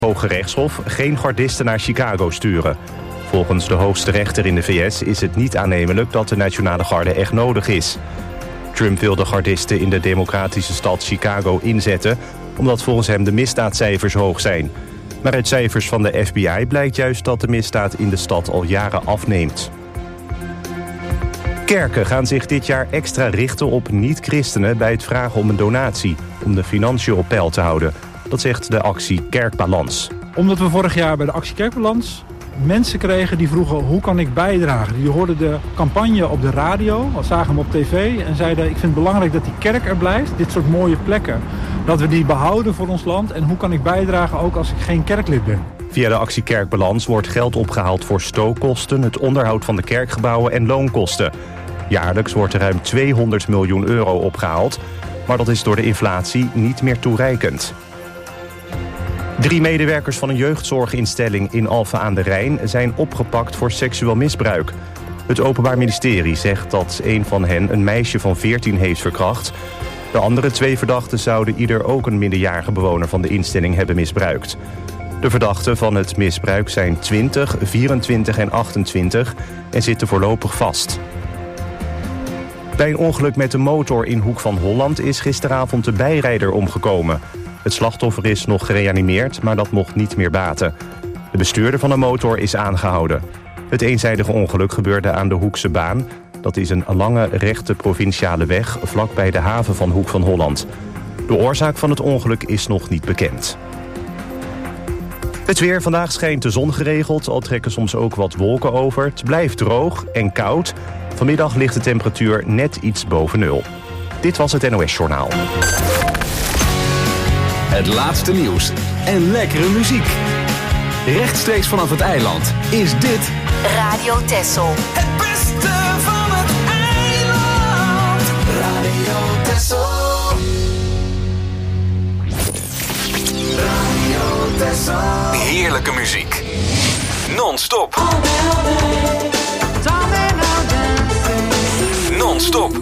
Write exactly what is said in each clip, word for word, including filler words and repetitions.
Hoge Rechtshof geen gardisten naar Chicago sturen. Volgens de hoogste rechter in de V S is het niet aannemelijk dat de Nationale Garde echt nodig is. Trump wil de gardisten in de democratische stad Chicago inzetten, omdat volgens hem de misdaadcijfers hoog zijn. Maar uit cijfers van de F B I blijkt juist dat de misdaad in de stad al jaren afneemt. Kerken gaan zich dit jaar extra richten op niet-christenen bij het vragen om een donatie, om de financiën op peil te houden. Dat zegt de actie Kerkbalans. Omdat we vorig jaar bij de actie Kerkbalans mensen kregen die vroegen hoe kan ik bijdragen. Die hoorden de campagne op de radio, zagen hem op tv en zeiden ik vind het belangrijk dat die kerk er blijft. Dit soort mooie plekken, dat we die behouden voor ons land. En hoe kan ik bijdragen ook als ik geen kerklid ben. Via de actie Kerkbalans wordt geld opgehaald voor stookkosten, het onderhoud van de kerkgebouwen en loonkosten. Jaarlijks wordt er ruim tweehonderd miljoen euro opgehaald, maar dat is door de inflatie niet meer toereikend. Drie medewerkers van een jeugdzorginstelling in Alphen aan de Rijn zijn opgepakt voor seksueel misbruik. Het Openbaar Ministerie zegt dat een van hen een meisje van veertien heeft verkracht. De andere twee verdachten zouden ieder ook een minderjarige bewoner van de instelling hebben misbruikt. De verdachten van het misbruik zijn twintig, vierentwintig en achtentwintig en zitten voorlopig vast. Bij een ongeluk met de motor in Hoek van Holland is gisteravond de bijrijder omgekomen. Het slachtoffer is nog gereanimeerd, maar dat mocht niet meer baten. De bestuurder van de motor is aangehouden. Het eenzijdige ongeluk gebeurde aan de Hoekse Baan. Dat is een lange rechte provinciale weg vlakbij de haven van Hoek van Holland. De oorzaak van het ongeluk is nog niet bekend. Het weer. Vandaag schijnt de zon geregeld, al trekken soms ook wat wolken over. Het blijft droog en koud. Vanmiddag ligt de temperatuur net iets boven nul. Dit was het N O S Journaal. Het laatste nieuws en lekkere muziek. Rechtstreeks vanaf het eiland is dit Radio Texel. Het beste van het eiland. Radio Texel. Radio Texel. heerlijke muziek. Non-stop. Non-stop.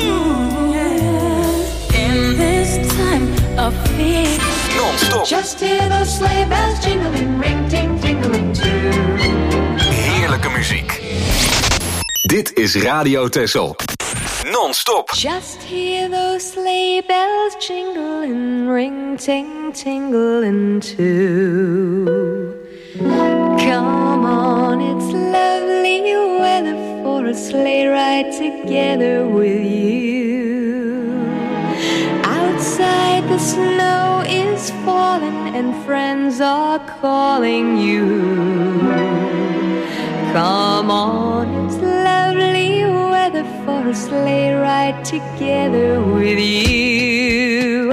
In this time of fear. Non-stop. Just hear those sleigh bells jingling, ring, ting, tingling too. Heerlijke muziek. Dit is Radio Texel. Non-stop. Just hear those sleigh bells jingling, ring, ting, tingling too. Come on, it's lovely weather for a sleigh ride together with you. Outside the snow is falling and friends are calling you. Come on, it's lovely weather for a sleigh ride together with you.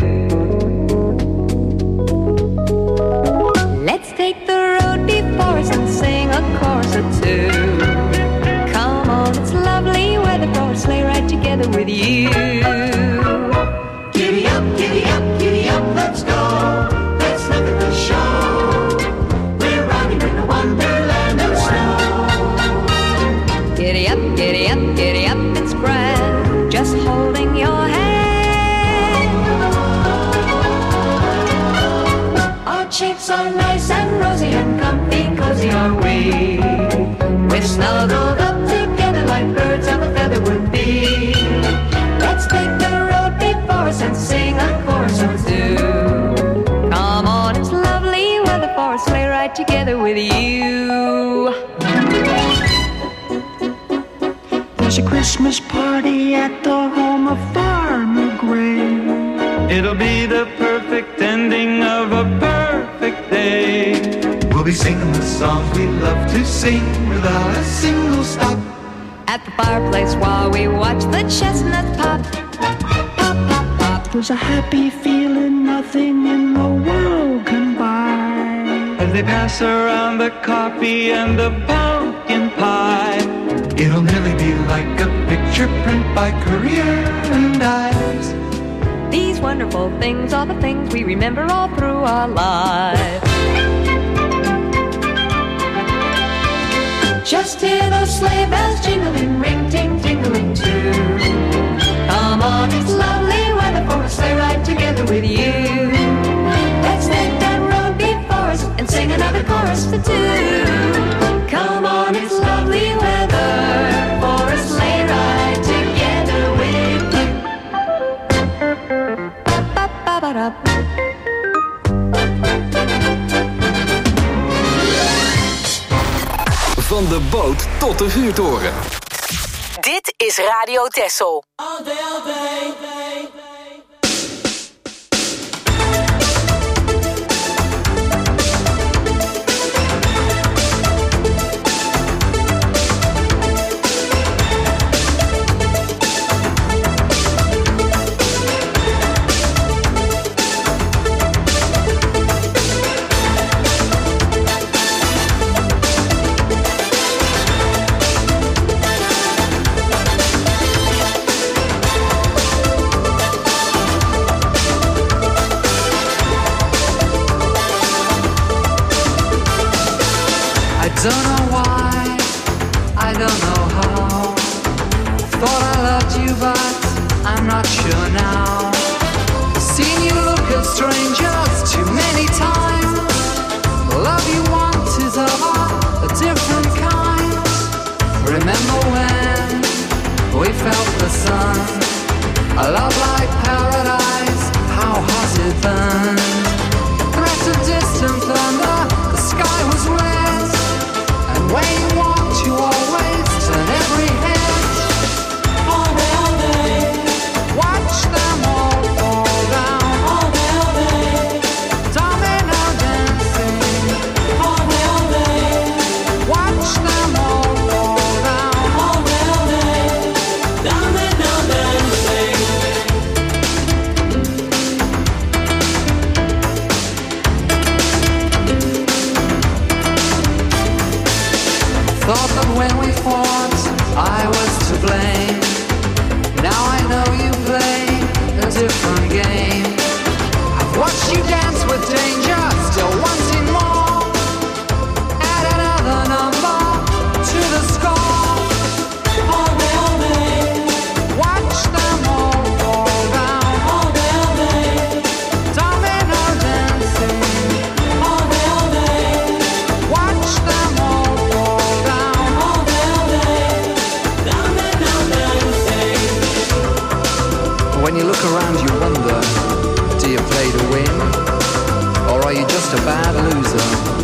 Let's take the road before us and sing a chorus or two. Come on, it's lovely weather for a sleigh ride together with you. Giddy up, giddy up, giddy up, let's go. Let's look at the show. We're riding in a wonderland of snow. Giddy up, giddy up, giddy up, it's grand, just holding your hand. Our cheeks are nice and rosy and comfy, cozy are we. We're snuggled up together like birds of a feather would be. Let's take the road before us and sing a chorus or two. Come on, it's lovely weather for a sleigh ride together with you. There's a Christmas party at the home of Farmer Gray. It'll be the perfect ending of a perfect day. We'll be singing the songs we love to sing without a single stop. At the fireplace while we watch the chestnuts pop. Pop, pop, pop. There's a happy feeling nothing in the world can buy. As they pass around the coffee and the pumpkin pie. It'll nearly be like a picture print by Career and Ives. These wonderful things are the things we remember all through our lives. Just hear those sleigh bells jingling, ring, ting, tingling too. Come on, it's lovely weather for a sleigh ride together with you. Let's take that road before us and us to do. Come on, it's lovely weather for a sleigh ride together with you. Ba-ba-ba-ba-da. Van de boot tot de vuurtoren. Dit is Radio Texel. All day, all day, day, day. Don't know why, I don't know how. Thought I loved you, but I'm not sure now. Seen you look at strangers too many times. The love you want is of a different kind. Remember when we felt the sun? A love like paradise, how hot it burned. Threat of distant thunder, the sky was red. When you want, you always turn every head. All day, all day. Watch them all fall down. All day, all day. Domino dancing. All day, all day. Watch them all fall down. All day, all day. Domino dancing. Thought that when we fought, I was to blame. Now I know you play a different game. I've watched you dance with danger, still wanting more. Add another number to the score. All day, all day. Watch them all fall down. All day, all day. Domino dancing. All day, all day. Watch them all fall down. All day, all day. Domino dancing. When you look around, you wonder, do you play to win? Or are you just a bad loser?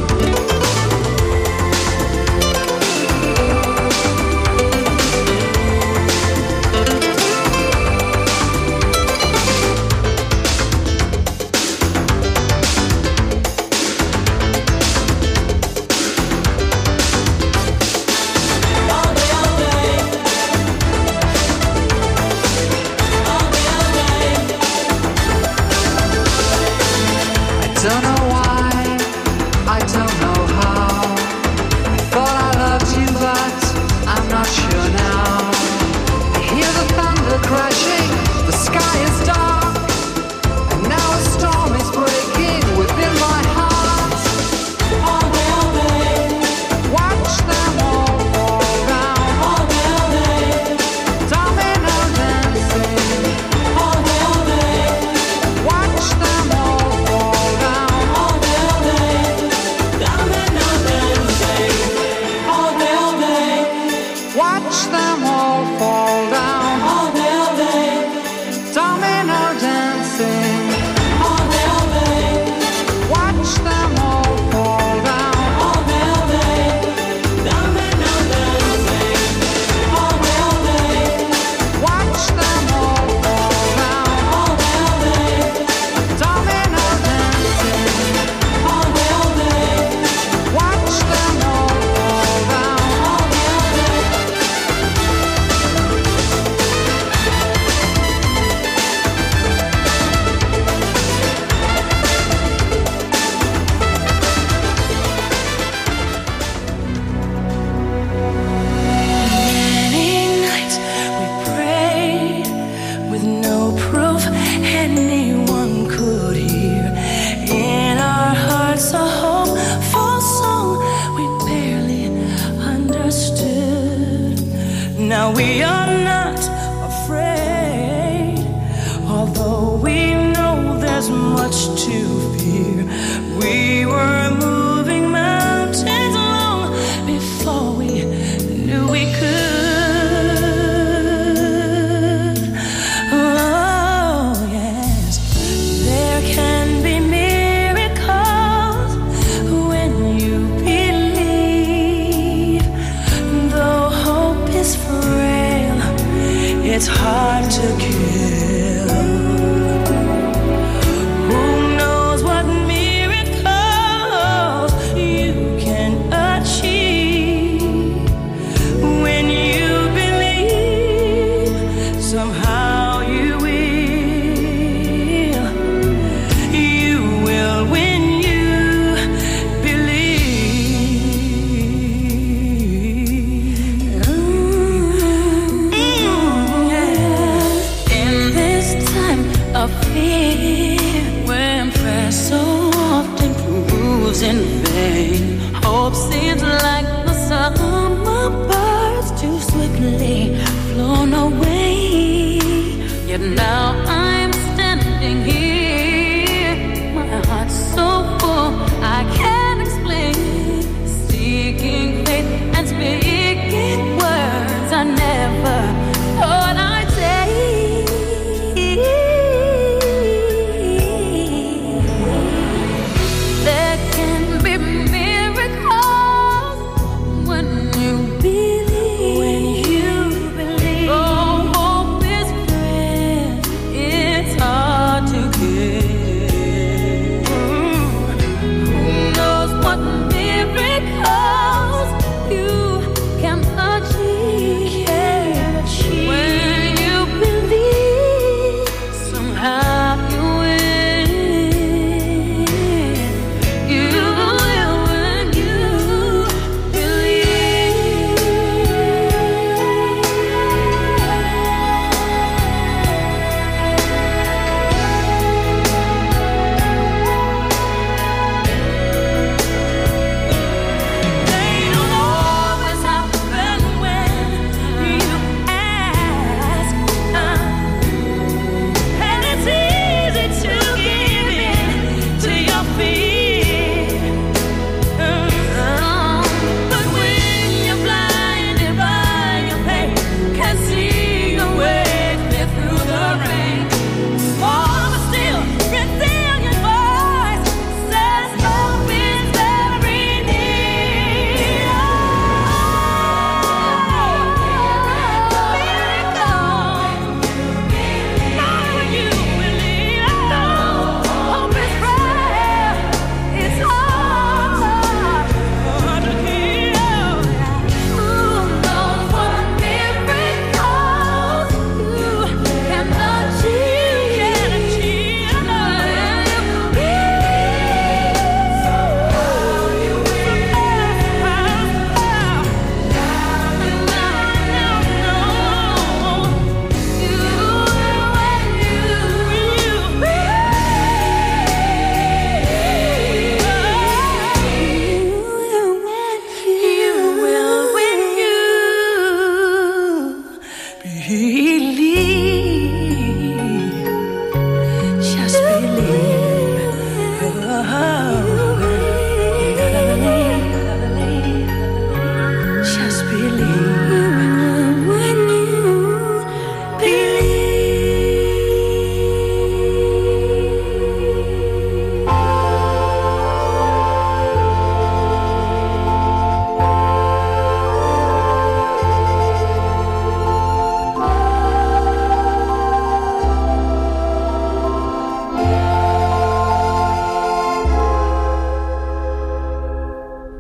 Don't know why, I don't know how. I thought I loved you, but I'm not sure now. I hear the thunder crashing, the sky is dark, and now a storm is breaking within my heart. All day, all day. Watch them all fall down. All day, all day. Domino dancing. All day, all day. Watch them all fall down. All day, all day. Domino dancing. All day, all day. Watch them all fall down. All day, all day. Domino dancing. All day, all day. Watch them all fall down. All day, all day. Domino dancing. All day, all day. Watch them all fall down. All day, all day. Domino dancing. All day, all day. Watch them all fall down. All day, all day. Many nights we prayed with no proof anyone could hear. In our hearts a hopeful song we barely understood. Now we are not afraid, although we know there's much to fear. We were moving mountains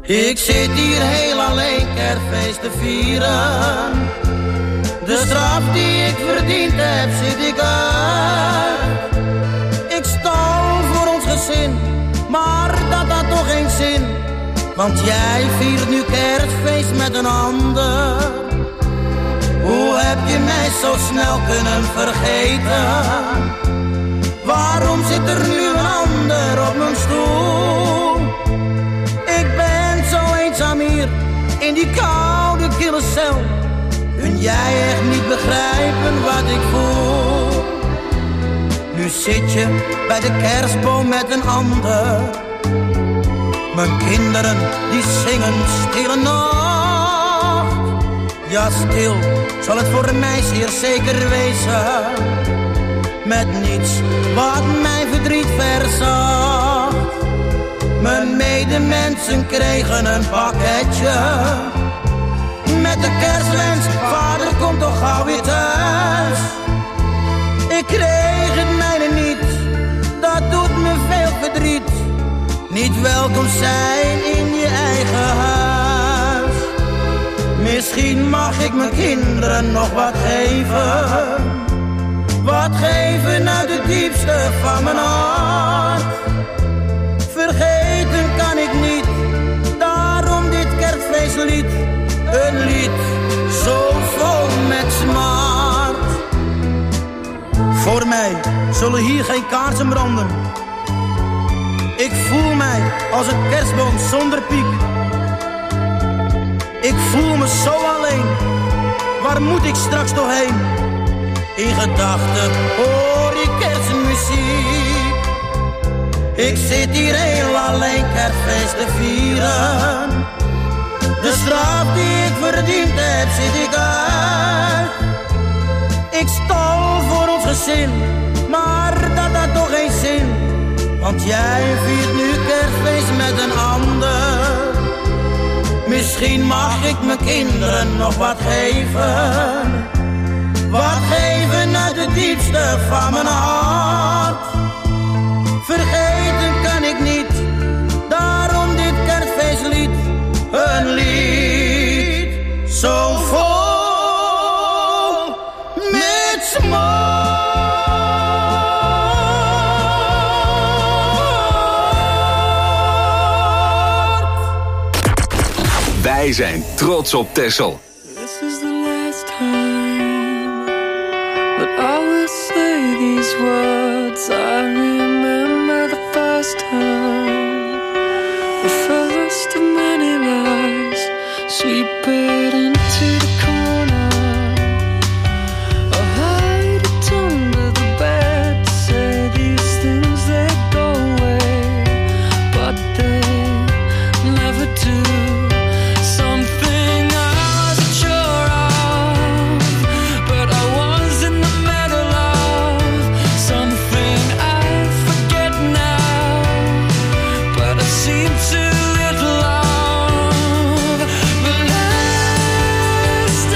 Ik zit hier heel alleen kerstfeest te vieren. De straf die ik verdiend heb, zit ik uit. Ik stal voor ons gezin, maar dat had toch geen zin. Want jij viert nu kerstfeest met een ander. Hoe heb je mij zo snel kunnen vergeten? Waarom zit er nu een ander op mijn stoel? Ik ben zo eenzaam hier, in die koude kille cel. Kun jij echt niet begrijpen wat ik voel? Nu zit je bij de kerstboom met een ander. Mijn kinderen die zingen stille nacht. Ja, stil zal het voor mij zeer zeker wezen. Met niets wat mijn verdriet verzacht. Mijn medemensen kregen een pakketje met de kerstwens, vader komt toch gauw weer thuis. Ik kreeg het mijne niet, dat doet me veel verdriet. Niet welkom zijn in je eigen huis. Misschien mag ik mijn kinderen nog wat geven. Wat geven uit het diepste van mijn hart. Vergeten kan ik niet, daarom dit kerstfeestlied. Een lied zo vol met smart. Voor mij zullen hier geen kaarsen branden. Ik voel mij als een kerstboom zonder piek. Ik voel me zo alleen. Waar moet ik straks toch heen? In gedachten hoor ik kerstmuziek. Ik zit hier heel alleen kerstfeest te vieren. De straf die ik verdiend heb, zit ik uit. Ik stal voor ons gezin, maar dat had toch geen zin. Want jij viert nu kerstfeest met een ander. Misschien mag ik mijn kinderen nog wat geven. Wat geven uit het diepste van mijn hart. Vergeten kan ik niet, daarom dit kerstfeestlied. Een lied zo vol met smart. Wij zijn trots op Texel. This is the last time that I will say these words. I remember the first time, the first of many lies, sweep it into the corner. I hide it under the bed, say these things they go away, but they never do. Seem too little love, but last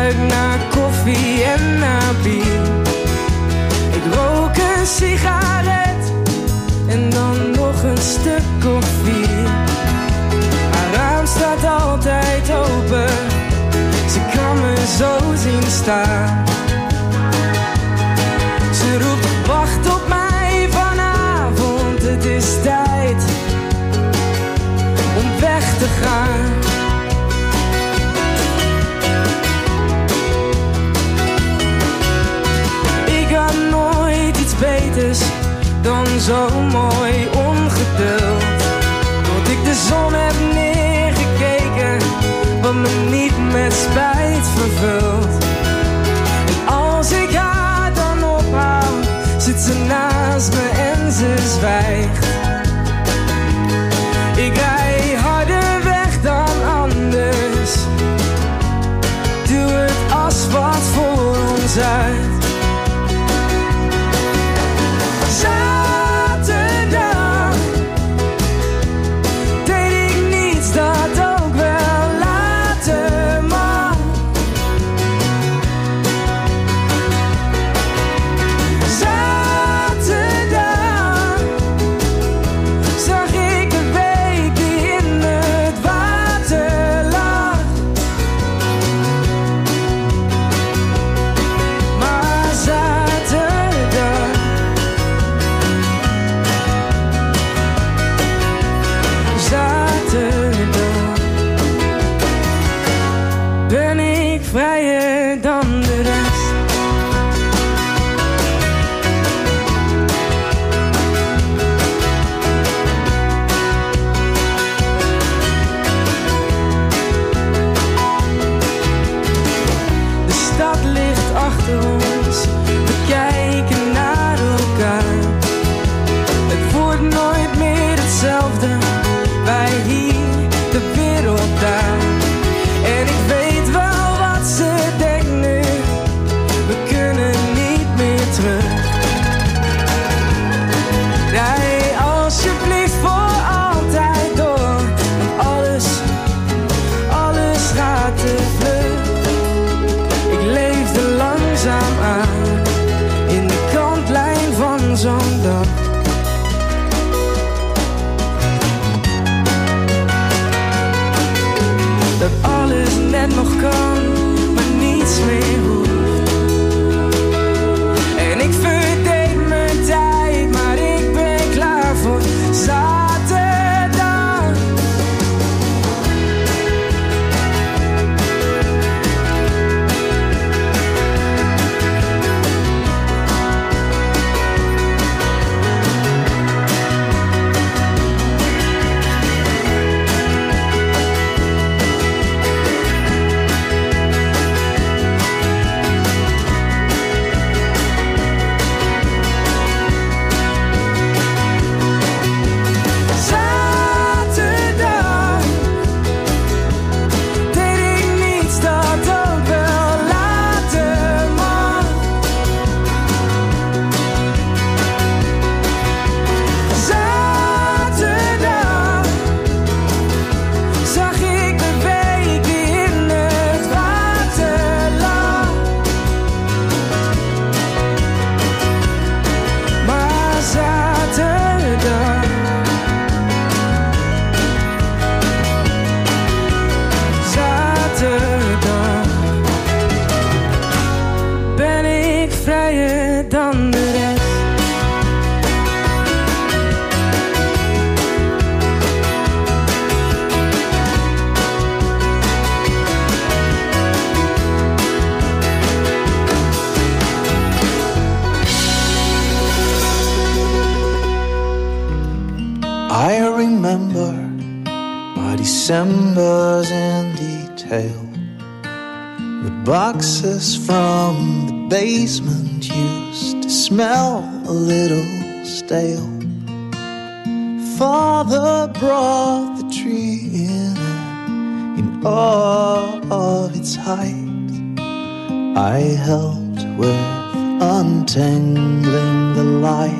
ruik naar koffie en naar bier. Ik rook een sigaret en dan nog een stuk of vier. Haar raam staat altijd open, ze kan me zo zien staan. Ze roept wacht op mij vanavond, het is tijd om weg te gaan. Ik had nooit iets beters dan zo mooi ongeduld. Tot ik de zon heb neergekeken, wat me niet met spijt vervult. En als ik haar dan ophoud, zit ze naast me en ze zwijgt. Ik rij harder weg dan anders, duw het asfalt voor ons uit. Zaterdag deed ik niets dat ook wel later mag. Zaterdag zag ik de week die in het water lag. Maar zaterdag Zaterdag ben ik vrijer dan de rest. De stad ligt achter ons, we kijken naar elkaar. Het wordt nooit meer hetzelfde, wij hier, de wereld daar. En ik weet wel wat ze denkt nu, we kunnen niet meer terug. Rij alsjeblieft voor altijd door, want alles, alles gaat te vlug. Ik leefde langzaam aan, in de kantlijn van zo'n dag. Dat alles net nog kan, maar niets meer hoeft. En ik verdeed mijn tijd, maar ik ben klaar voor zaterdag. Zaterdag deed ik niets dat ook wel later mag. Zaterdag zag ik de week die in het water lag. Maar zaterdag Zaterdag ben ik vrijer dan de rest. I remember my Decembers in detail. The boxes from the basement used to smell a little stale. Father brought the tree in, in all of its height. I helped with untangling the lights.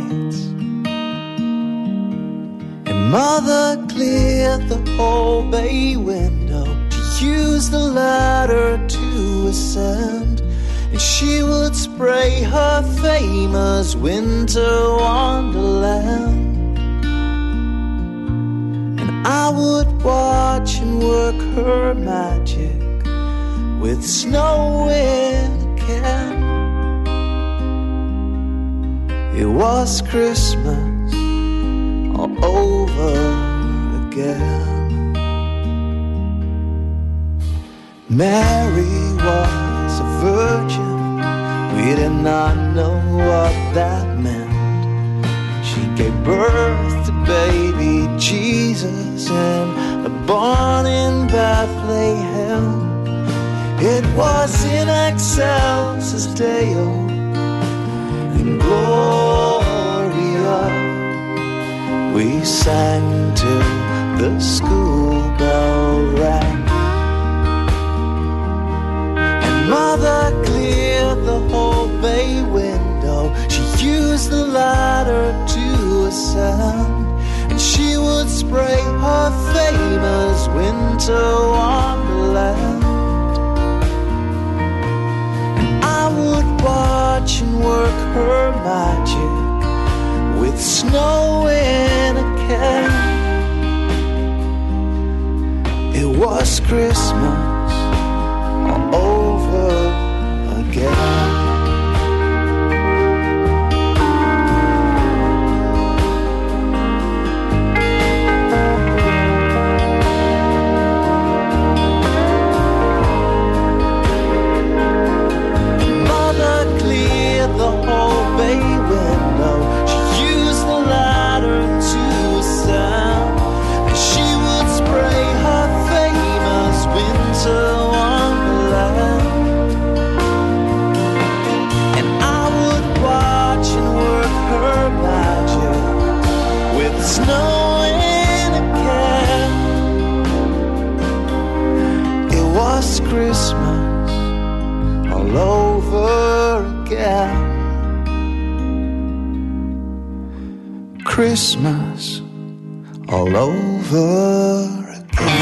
Mother cleared the whole bay window. She used the ladder to ascend, and she would spray her famous winter wonderland. And I would watch and work her magic with snow in a can. It was Christmas all over again. Mary was a virgin, we did not know what that meant. She gave birth to baby Jesus in a barn in Bethlehem. It was in excelsis Deo and Gloria. We sang till the school bell rang. Mother cleared the whole bay window. She used the ladder to ascend, and she would spray her famous winter wonderland. And I would watch and work her magic with snow in a can. It was Christmas all over again. Mother cleared the whole bay window. She used the ladder to ascend, and she would spray her famous winter wonderland. And I would watch and work her magic with snow in a can. It was Christmas all over again. Christmas all over again.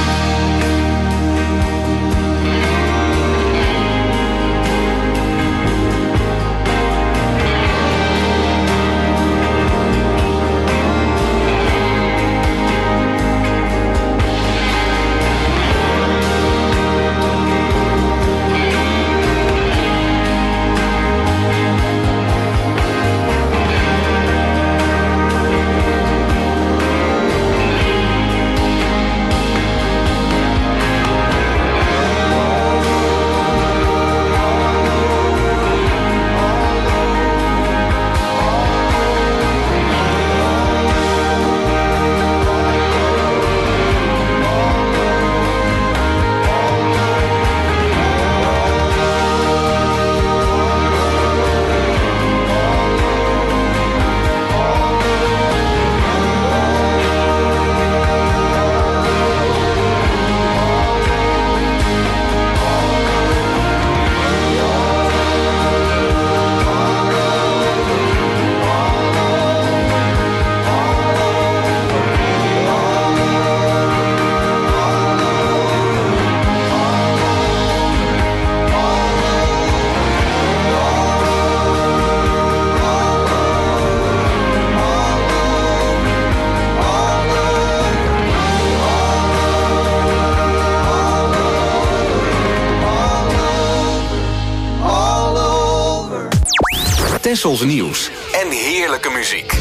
Tessels nieuws en heerlijke muziek.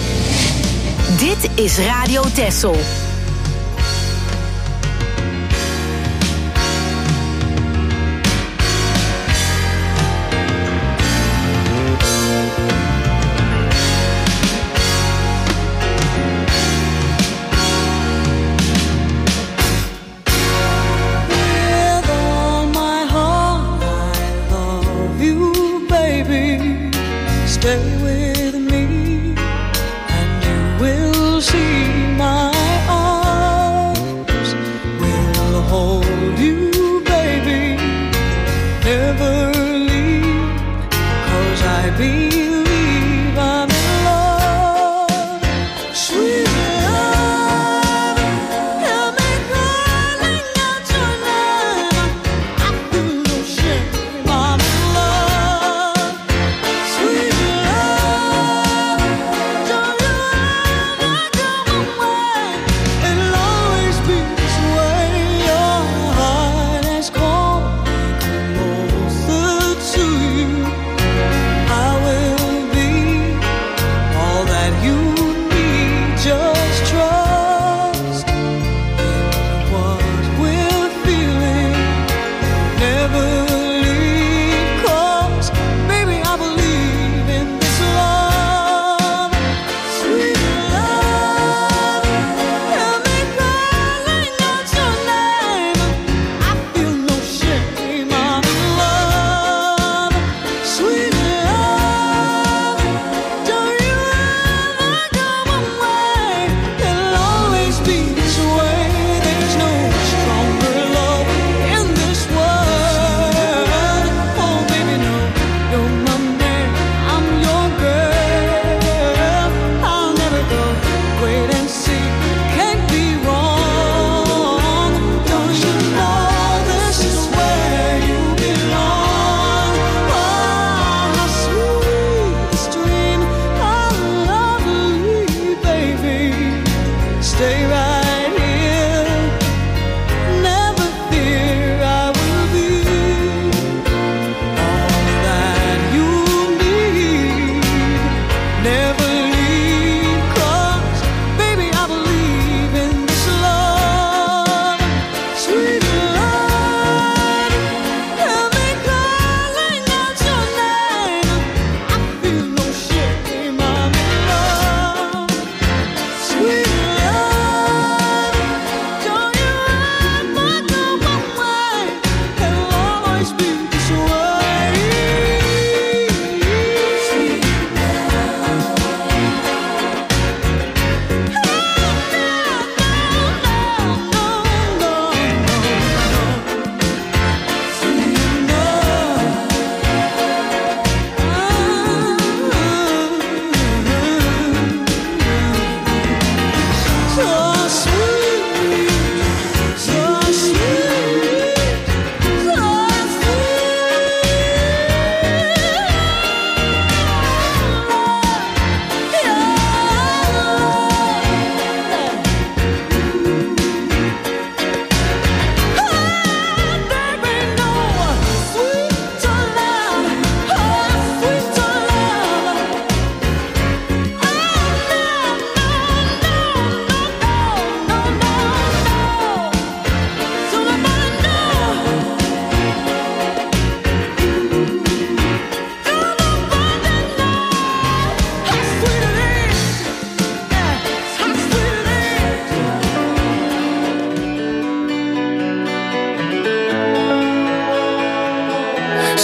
Dit is Radio Tessel. Stay with me, and you will see my arms.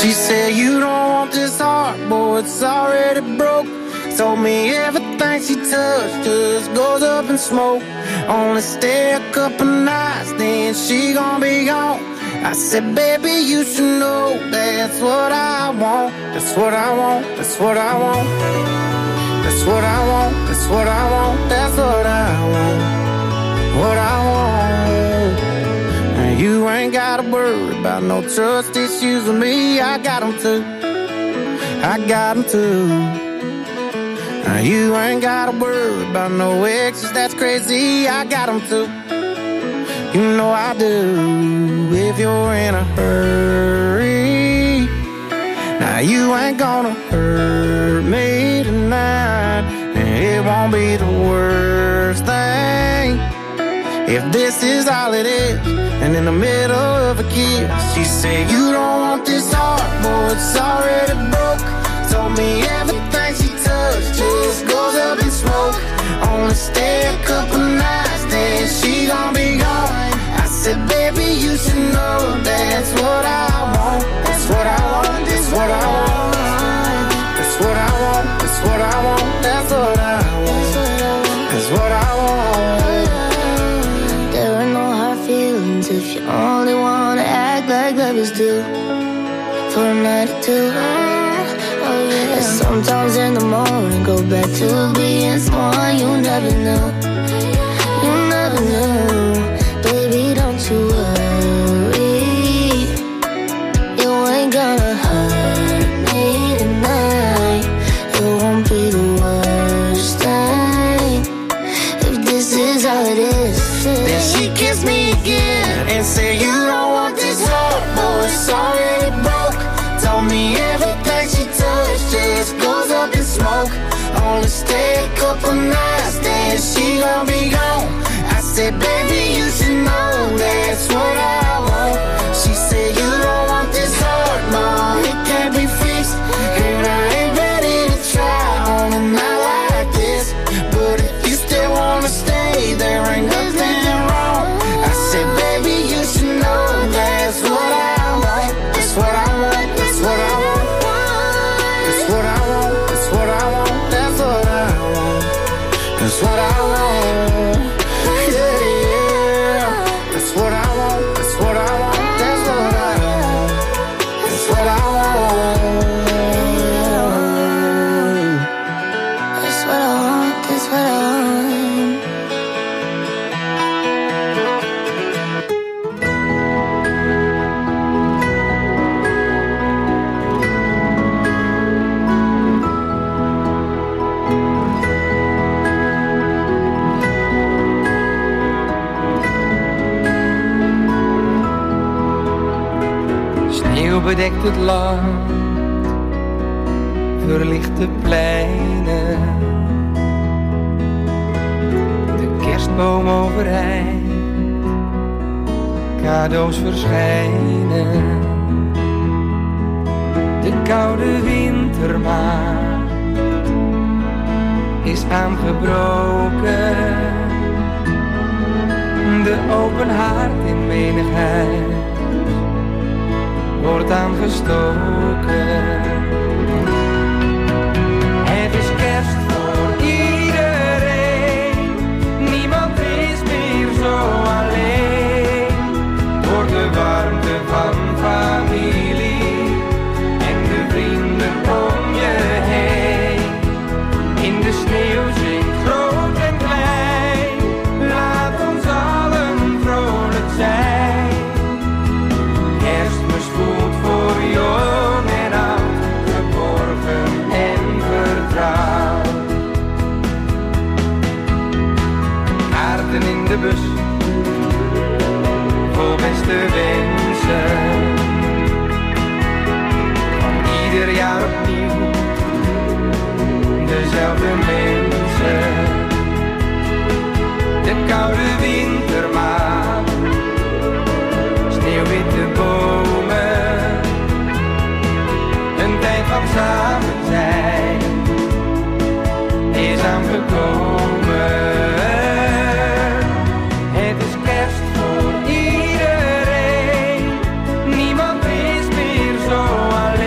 She said you don't want this heart, boy, it's already broke. Told me everything she touched just goes up in smoke. Only stay a couple nights, then she gon' be gone. I said, baby, you should know that's what I want. That's what I want, that's what I want. That's what I want, that's what I want. That's what I want, what I want. And you ain't gotta worry about no trust issues with me. I got them too, I got them too. Now you ain't gotta worry about no exes, that's crazy. I got them too, you know I do. If you're in a hurry, now you ain't gonna hurt me tonight. And it won't be the worst thing if this is all it is. And in the middle of a kiss, she said you don't want this heart, boy, it's already broke. Told me everything she touched just goes up in smoke. Only stay a couple nights, then she gon' be gone. I said, baby, you should know that's what I want. That's what I want, that's what I want. That's what I want, that's what I want. That's what I want, that's what I want. There are no hard feelings if you only wanna act like lovers do. For a night or two, oh yeah. And sometimes in the morning, go back to being someone you never knew. You never knew. Baby, don't you worry, you ain't gonna hurt me tonight. It won't be the worst thing if this is all it is. Then she kissed me again and said you don't want this heart, boy, it's already broke. Told me everything she touched just goes up in smoke. Only stay a couple nights, then she gon' be gone. I said, baby, you should know that's what I want. She said you don't want this heart, no, it can't be fixed. And I ain't ready to try on a night like this. But if you still wanna stay, there ain't nothing wrong. I said, baby, you should know that's what I want. That's what I want, that's what I want. That's what I want, that's what I want. That's what I want, that's what I want. Yeah, yeah. That's what I want, that's what I want. That's what I want, that's what I want. That's what I want, that's what I want. Sneeuw bedekt het land, verlicht de pleinen. De kerstboom overeind, cadeaus verschijnen. De koude wintermaand is aangebroken. De open haard in menigheid wordt aangestoken. Het is kerst voor iedereen, niemand is meer zo alleen. Door de warmte van familie en de vrienden om je heen. In de sneeuw zingt groot en klein, laat ons allen vrolijk zijn. Kerstmis voelt voor jong en oud, geborgen en vertrouwd. Kaarten in de bus, vol beste wensen. Van ieder jaar opnieuw, dezelfde mensen. De koude wintermaand, sneeuwwitte bomen. Een tijd van samen zijn is aangekomen. Het is kerst voor iedereen, niemand is meer zo alleen.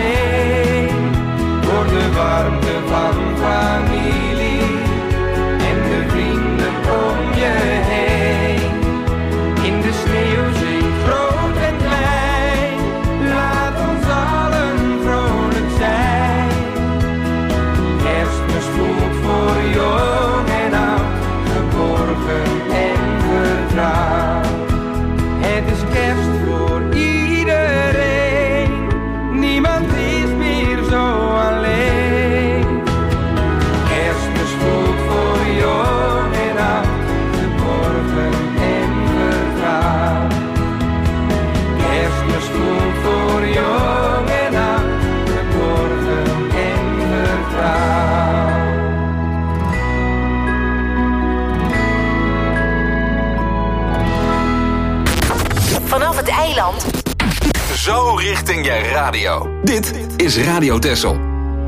vanaf het eiland. Zo richting je radio. Dit is Radio Texel.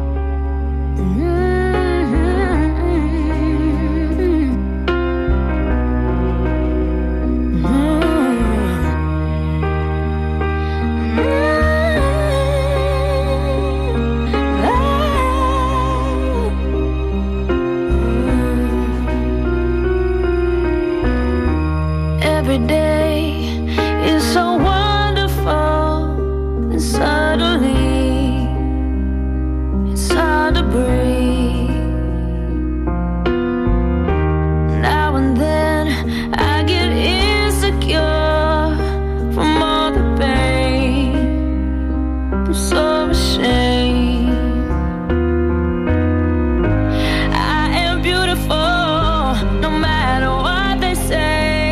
Every day is so wonderful, and suddenly it's hard to breathe. Now and then I get insecure from all the pain. I'm so ashamed. I am beautiful, no matter what they say.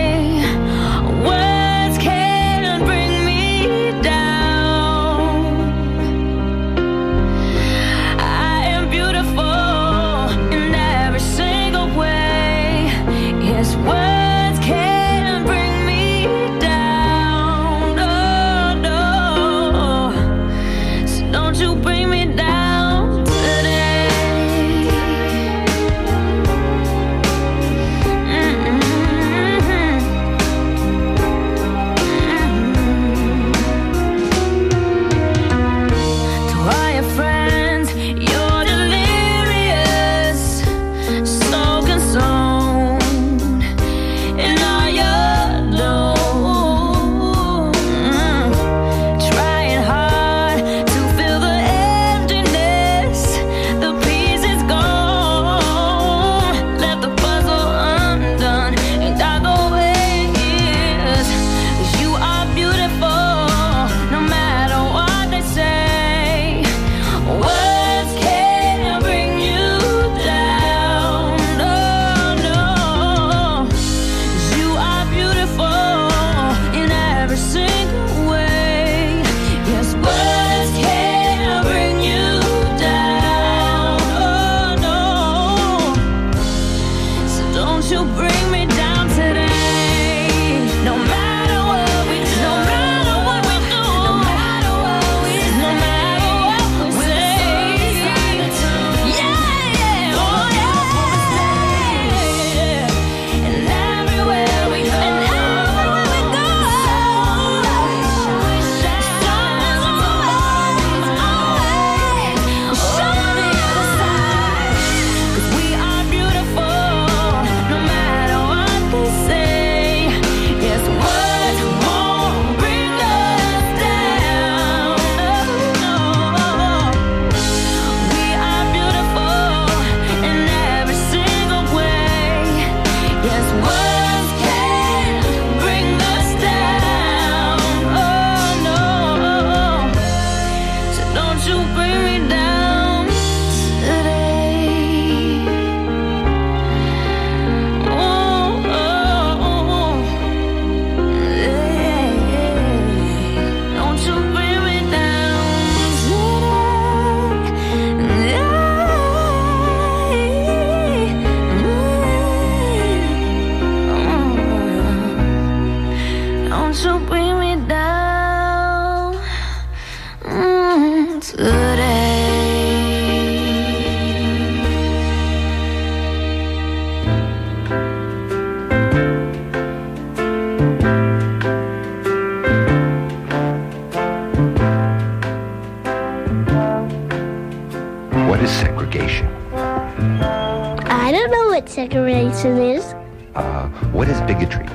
Segregation is? Uh, what is bigotry?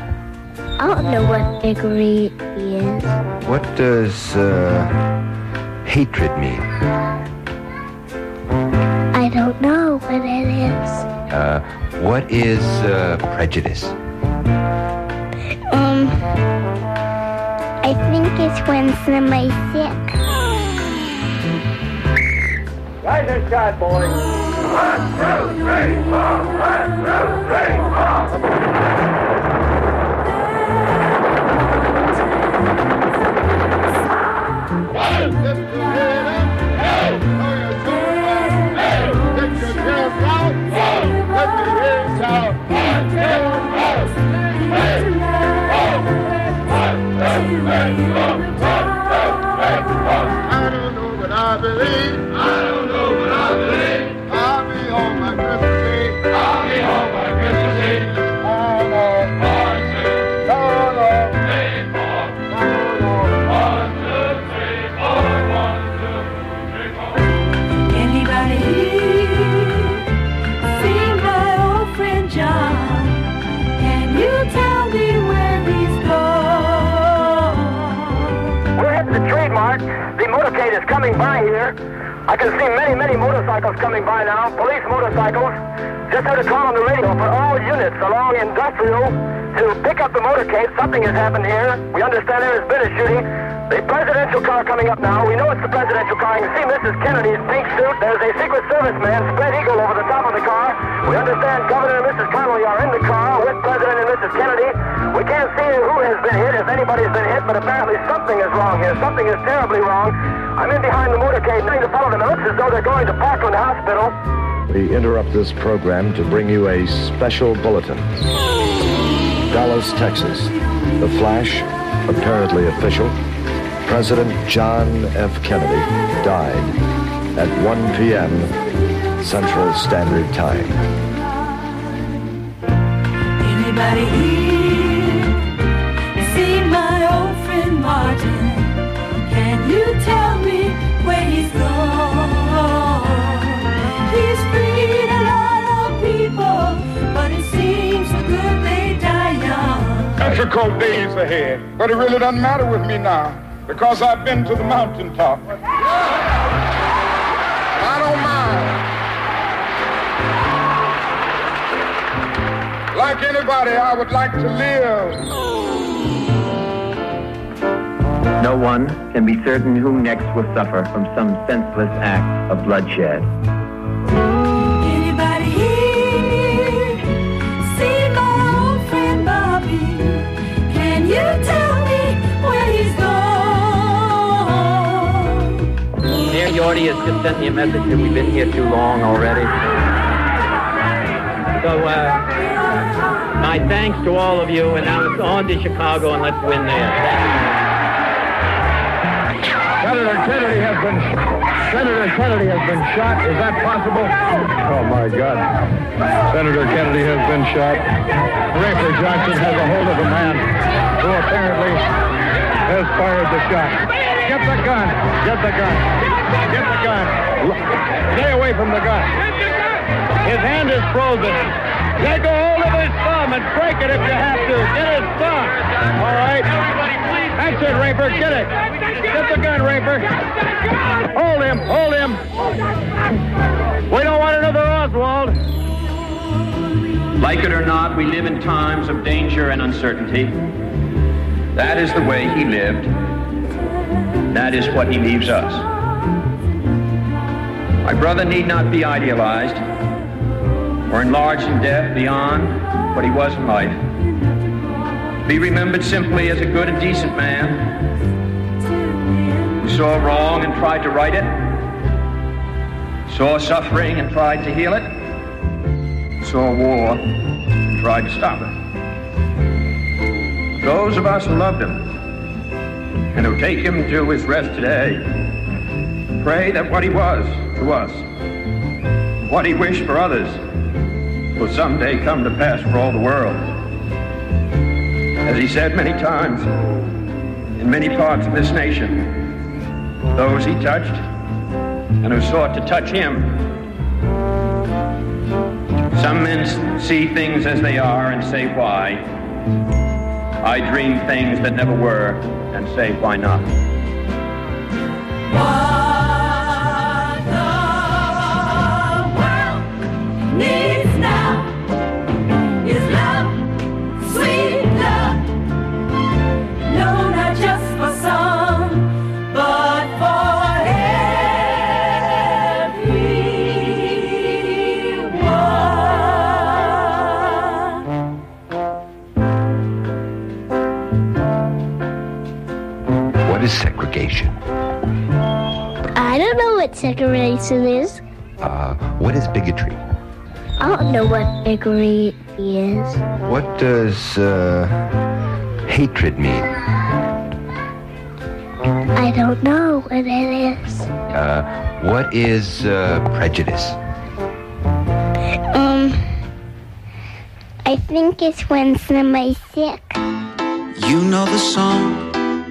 I don't know what bigotry is. What does uh, hatred mean? I don't know what it is. Uh, what is uh, prejudice? Um, I think it's when somebody's sick. Rise and shine, boys. One, two, three, four. One, two, three, four. Hey! motorcade is coming by here. I can see many, many motorcycles coming by now, police motorcycles. Just heard a call on the radio for all units along Industrial to pick up the motorcade. Something has happened here. We understand there has been a shooting. The presidential car coming up now. We know it's the presidential car. You can see Missus Kennedy's pink suit. There's a Secret Service man, spread eagle, over the top of the car. We understand Governor and Missus Connolly are in the car with President and Missus Kennedy. We can't see who has been hit, if anybody's been hit, but apparently something is wrong here. Something is terribly wrong. I'm in behind the motorcade, trying to follow them. It looks as though they're going to Parkland Hospital. We interrupt this program to bring you a special bulletin. Dallas, Texas. The flash, apparently official. President John F. Kennedy died at one p.m. Central Standard Time. Anybody here see my old friend Martin? Can you tell me where he's gone? He's freed a lot of people, but it seems for good they die young. Difficult days ahead, but it really doesn't matter with me now, because I've been to the mountaintop. I don't mind. Like anybody, I would like to live. No one can be certain who next will suffer from some senseless act of bloodshed. Anybody here see my old friend Bobby? Can you tell me where he's gone? Mayor Yorty has just sent me a message that we've been here too long already. So, uh, my thanks to all of you, and now it's on to Chicago, and let's win there. Senator Kennedy has been Senator Kennedy has been shot. Is that possible? Oh my God! Senator Kennedy has been shot. Rafer Johnson has a hold of a man who apparently has fired the shot. Get the gun! Get the gun! Get the gun! Stay away from the gun. His hand is frozen. Take a hold of his thumb and break it if you have to. Get his thumb. All right. That's it, Rafer. Get it. Get the gun, Rafer. Hold him. Hold him. We don't want another Oswald. Like it or not, we live in times of danger and uncertainty. That is the way he lived. That is what he leaves us. My brother need not be idealized or enlarged in death beyond what he was in life. Be remembered simply as a good and decent man who saw wrong and tried to right it, saw suffering and tried to heal it, saw war and tried to stop it. Those of us who loved him and who take him to his rest today, pray that what he was to us, what he wished for others, will someday come to pass for all the world. As he said many times, in many parts of this nation, those he touched and who sought to touch him. Some men see things as they are and say why. I dream things that never were and say why not. What the world needs now is love, sweet love. No, not just for some, but for everyone. What is segregation? I don't know what segregation is. Uh, what is bigotry? I don't know what bigotry is. What does uh, hatred mean? I don't know what it is. Uh, what is uh, prejudice? Um, I think it's when somebody's sick. You know the song.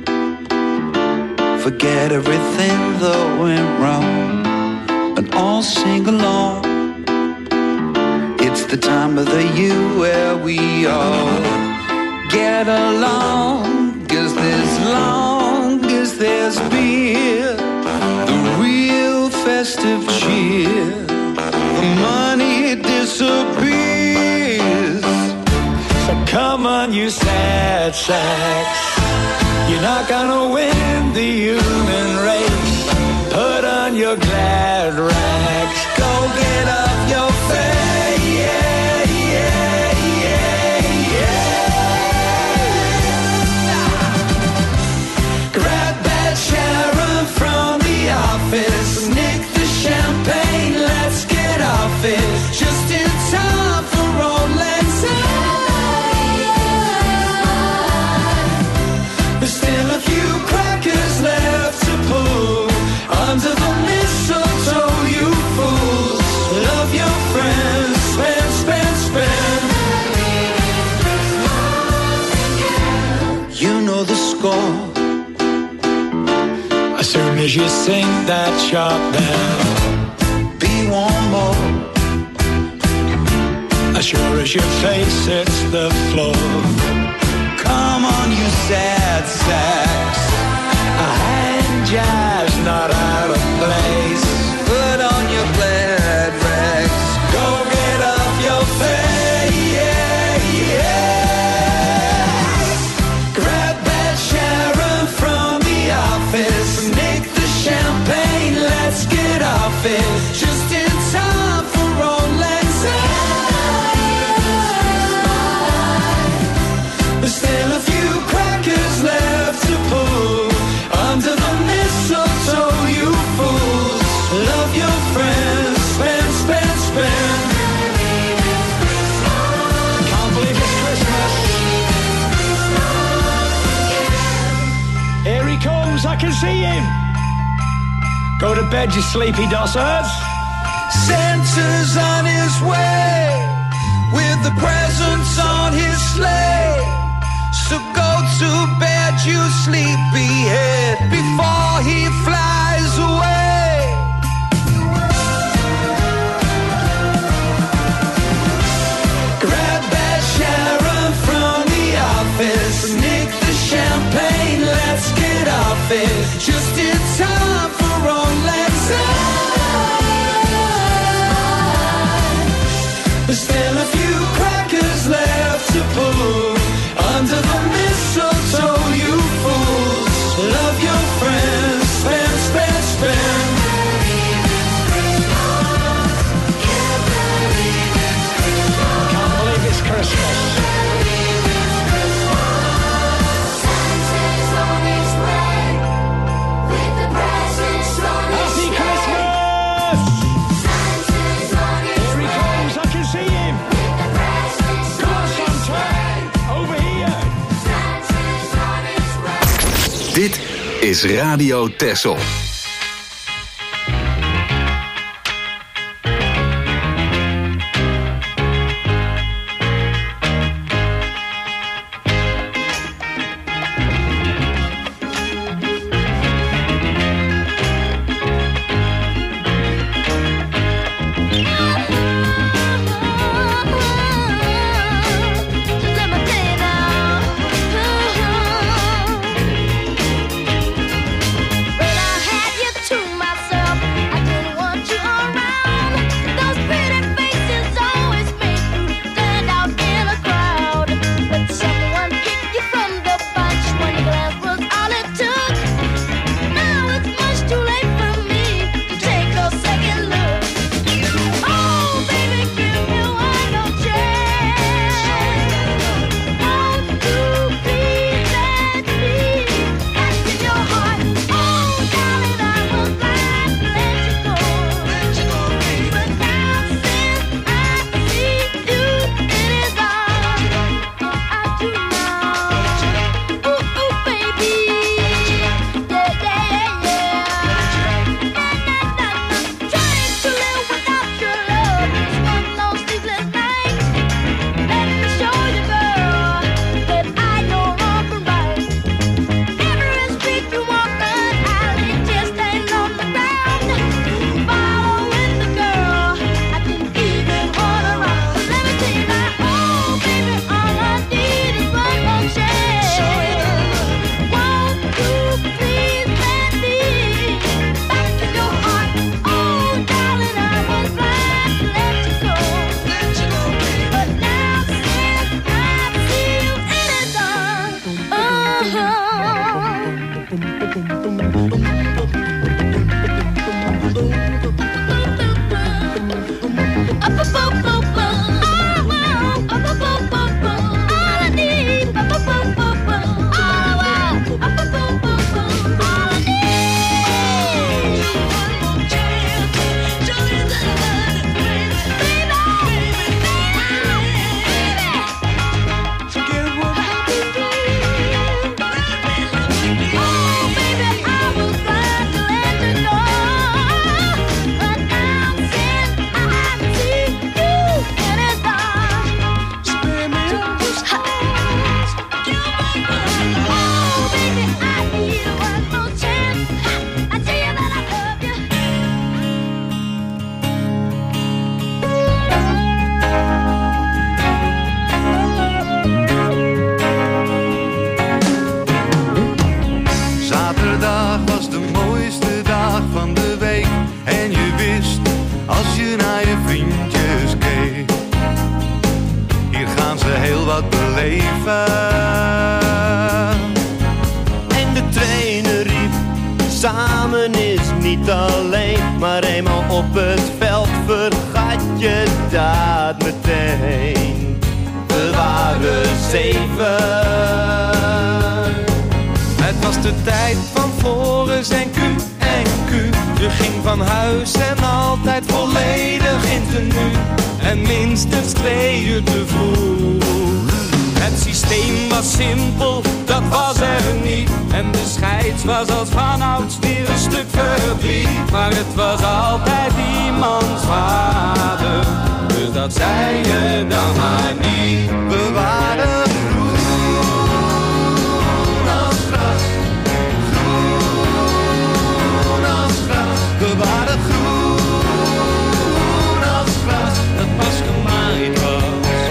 Forget everything that went wrong and all sing along. It's the time of the year where we all get along. 'Cause as long as there's beer festive cheer. The money disappears. So come on, you sad sacks. You're not gonna win the human race. Put on your glad rags. Go get off your face. Yeah, yeah, yeah, yeah. Grab that Sharon from the office. Nick the champagne, let's get off it. Just in time for Rolex. There's still a few crackers left to pull. Under the mistletoe, you fools. Love your friends, spend, spend, spend. You know the score. As soon as you sing that sharp bell, be one more. As sure as your face hits the floor. Come on, you sad sacks. A hand jazz not out of place. Put on your glad rags. Go get off your face. Yeah, yeah. Grab that Sharon from the office. Nick the champagne, let's get off it. Just in time for Rolex. There's still a few crackers left to pull. Under the mistletoe, you fools. Love your friends, spend, spend, spend. Can't believe it's Christmas. Here he comes, I can see him. Go to bed, you sleepy dossards. Santa's on his way with the presents on his sleigh. So go to bed, you sleepyhead, before he flies away. Grab that Sharon from the office. Nick the champagne, let's get off it. Just in time for Rolex. There's still a few crackers left to pull. Under the mistletoe, you fools. Love your friends, spend, spend, spend. Can't believe it's Christmas. Santa's on his way with the presents on his Happy sleigh. Christmas! Santa's on his Here he way comes, I can see him. with the presents Come on on, his Santa. sleigh. Over here. Santa's on his way. Dit is Radio Texel. But I had En de trainer riep, samen is niet alleen, maar eenmaal op het veld vergat je dat meteen. We waren zeven. Het was de tijd van Floris en Q en Q. Je ging van huis en altijd volledig in tenue. En minstens twee uur te vroeg. Het systeem was simpel, dat was er niet. En de scheids was als vanouds weer een stuk verdriet. Maar het was altijd iemands vader, dus dat zei je dan maar niet. We waren groen als gras, groen als gras. We waren groen als gras, dat pas gemaaid was.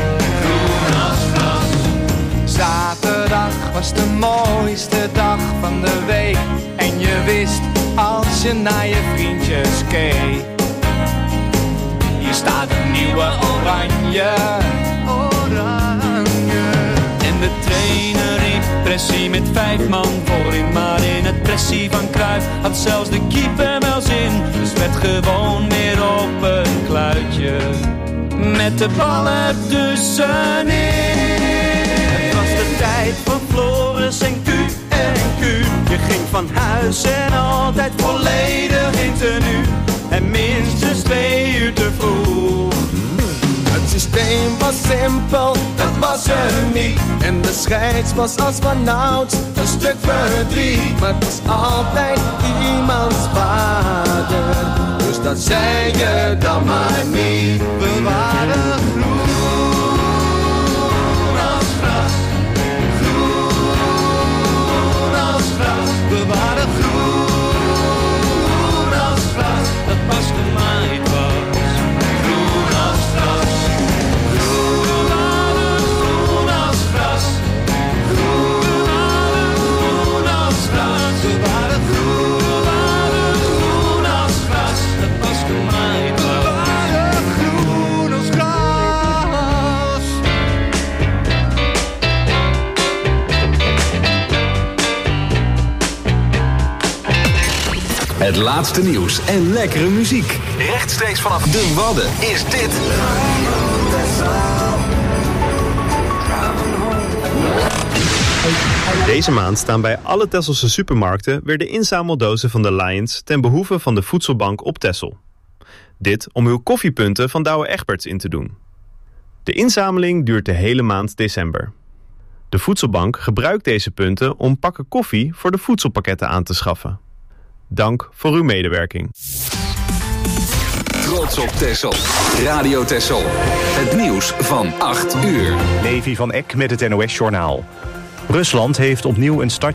Zaterdag was de mooiste dag van de week. En je wist als je naar je vriendjes keek. Hier staat een nieuwe oranje, oranje. En de trainer riep pressie met vijf man voorin. Maar in het pressie van Cruijff had zelfs de keeper wel zin. Dus werd gewoon weer op een kluitje met de bal ertussenin. De tijd van Floris en Q en Q. Je ging van huis en altijd volledig in tenue. En minstens twee uur te vroeg. Het systeem was simpel, dat was er niet. En de scheids was als vanouds een stuk verdriet. Maar het was altijd iemands vader, dus dat zei je dan maar niet. We waren groen. we waren groen als gras, dat pas gemaaid was. Groen als gras, groen, we waren groen als gras, groen, we waren groen als gras, we waren groen, we waren groen als gras, dat pas gemaaid was. We waren groen als gras. Het laatste nieuws en lekkere muziek. Rechtstreeks vanaf de Wadden is dit. Deze maand staan bij alle Tesselse supermarkten weer de inzameldozen van de Lions ten behoeve van de voedselbank op Texel. Dit om uw koffiepunten van Douwe Egberts in te doen. De inzameling duurt de hele maand december. De voedselbank gebruikt deze punten om pakken koffie voor de voedselpakketten aan te schaffen. Dank voor uw medewerking. Trots op Texel. Radio Texel. Het nieuws van acht uur. Levi van Eck met het N O S-journaal. Rusland heeft opnieuw een start